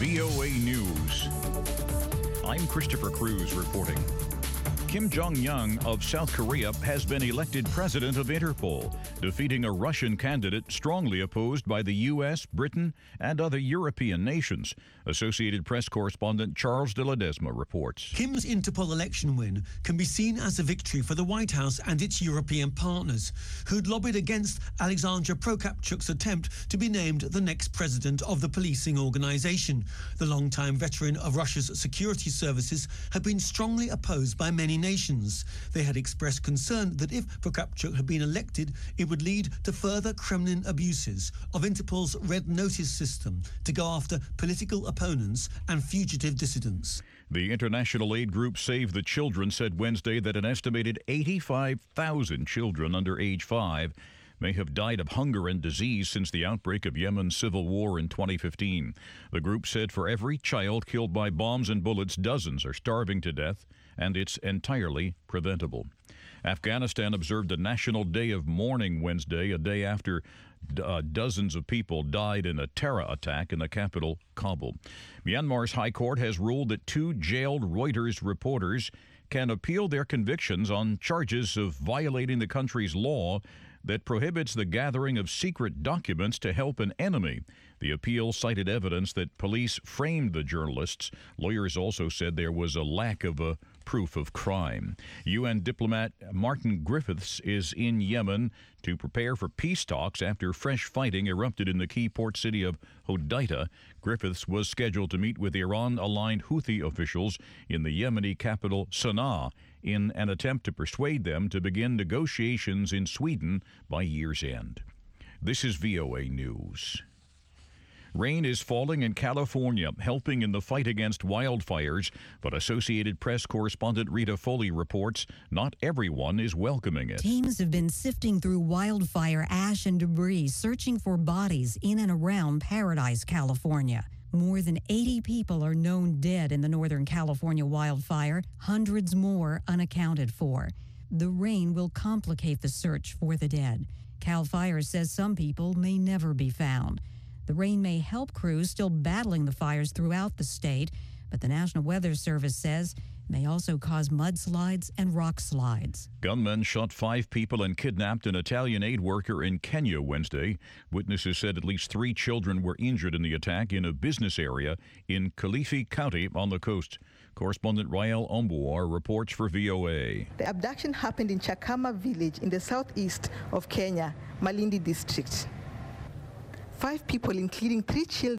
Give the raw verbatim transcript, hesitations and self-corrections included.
V O A News. I'm Christopher Cruz reporting. Kim Jong-un of South Korea has been elected president of Interpol, defeating a Russian candidate strongly opposed by the U S, Britain, and other European nations. Associated Press correspondent Charles de Ledesma reports. Kim's Interpol election win can be seen as a victory for the White House and its European partners, who'd lobbied against Alexandra Prokopchuk's attempt to be named the next president of the policing organization. The longtime veteran of Russia's security services had been strongly opposed by many nations. They had expressed concern that if Prokopchuk had been elected, it would lead to further Kremlin abuses of Interpol's Red Notice system to go after political opponents and fugitive dissidents. The international aid group Save the Children said Wednesday that an estimated eighty-five thousand children under age five may have died of hunger and disease since the outbreak of Yemen's civil war in twenty fifteen. The group said for every child killed by bombs and bullets, dozens are starving to death, and it's entirely preventable. Afghanistan observed a national day of mourning Wednesday, a day after uh, dozens of people died in a terror attack in the capital, Kabul. Myanmar's High Court has ruled that two jailed Reuters reporters can appeal their convictions on charges of violating the country's law that prohibits the gathering of secret documents to help an enemy. The appeal cited evidence that police framed the journalists. Lawyers also said there was a lack of a proof of crime. U N diplomat Martin Griffiths is in Yemen to prepare for peace talks after fresh fighting erupted in the key port city of Hodeidah. Griffiths was scheduled to meet with Iran-aligned Houthi officials in the Yemeni capital Sana'a in an attempt to persuade them to begin negotiations in Sweden by year's end. This is V O A News. Rain is falling in California, helping in the fight against wildfires, but Associated Press correspondent Rita Foley reports not everyone is welcoming it. Teams have been sifting through wildfire ash and debris, searching for bodies in and around Paradise, California. More than eighty people are known dead in the Northern California wildfire, hundreds more unaccounted for. The rain will complicate the search for the dead. CAL FIRE says some people may never be found. The rain may help crews still battling the fires throughout the state, but the National Weather Service says it may also cause mudslides and rock slides. Gunmen shot five people and kidnapped an Italian aid worker in Kenya Wednesday. Witnesses said at least three children were injured in the attack in a business area in Kilifi County on the coast. Correspondent Rael Ombuar reports for V O A. The abduction happened in Chakama village in the southeast of Kenya, Malindi district. Five people, including three children,